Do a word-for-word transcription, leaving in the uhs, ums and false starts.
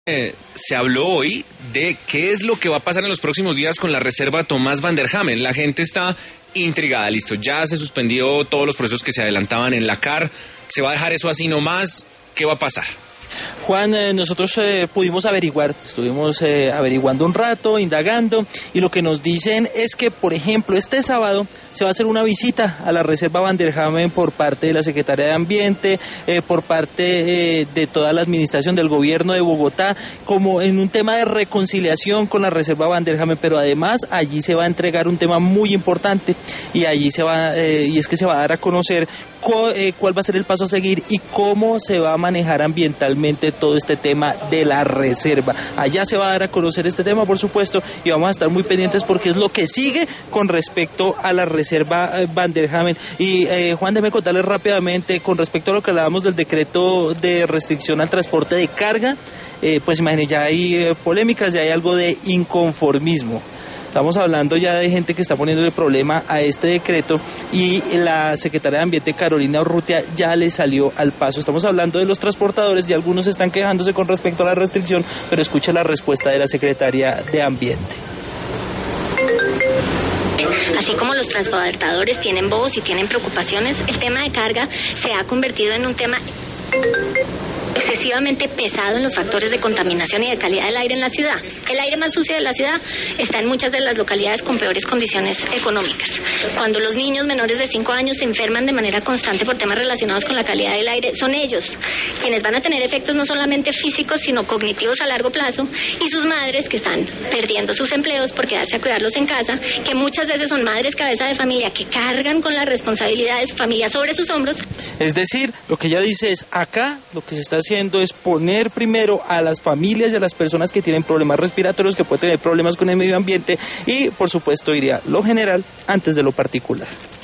Eh, se habló hoy de qué es lo que va a pasar en los próximos días con la reserva Tomás Van der Hamen. La gente está intrigada, listo, ya se suspendió todos los procesos que se adelantaban en la C A R, ¿se va a dejar eso así nomás? ¿Qué va a pasar? Juan, eh, nosotros eh, pudimos averiguar, estuvimos eh, averiguando un rato, indagando, y lo que nos dicen es que, por ejemplo, este sábado se va a hacer una visita a la reserva Van der Hamen por parte de la Secretaría de Ambiente, eh, por parte eh, de toda la administración del gobierno de Bogotá, como en un tema de reconciliación con la reserva Van der Hamen, pero además allí se va a entregar un tema muy importante, y allí se va, eh, y es que se va a dar a conocer cu eh, cuál va a ser el paso a seguir y cómo se va a manejar ambientalmente todo este tema de la reserva. Allá se va a dar a conocer este tema, por supuesto, y vamos a estar muy pendientes porque es lo que sigue con respecto a la reserva Van der Hamen. Y eh, Juan, déjeme contarles rápidamente con respecto a lo que hablábamos del decreto de restricción al transporte de carga. Eh, pues imagínense, ya hay eh, polémicas, ya hay algo de inconformismo. Estamos hablando ya de gente que está poniéndole problema a este decreto, y la Secretaría de Ambiente, Carolina Urrutia, ya le salió al paso. Estamos hablando de los transportadores y algunos están quejándose con respecto a la restricción, pero escucha la respuesta de la Secretaría de Ambiente. Así como los transportadores tienen voz y tienen preocupaciones, el tema de carga se ha convertido en un tema excesivamente pesado en los factores de contaminación y de calidad del aire en la ciudad. El aire más sucio de la ciudad está en muchas de las localidades con peores condiciones económicas. Cuando los niños menores de cinco años se enferman de manera constante por temas relacionados con la calidad del aire, son ellos quienes van a tener efectos no solamente físicos, sino cognitivos a largo plazo, y sus madres que están perdiendo sus empleos por quedarse a cuidarlos en casa, que muchas veces son madres cabeza de familia que cargan con la responsabilidad de su familia sobre sus hombros. Es decir, lo que ella dice es, acá lo que se está haciendo es poner primero a las familias y a las personas que tienen problemas respiratorios, que pueden tener problemas con el medio ambiente, y por supuesto iría lo general antes de lo particular.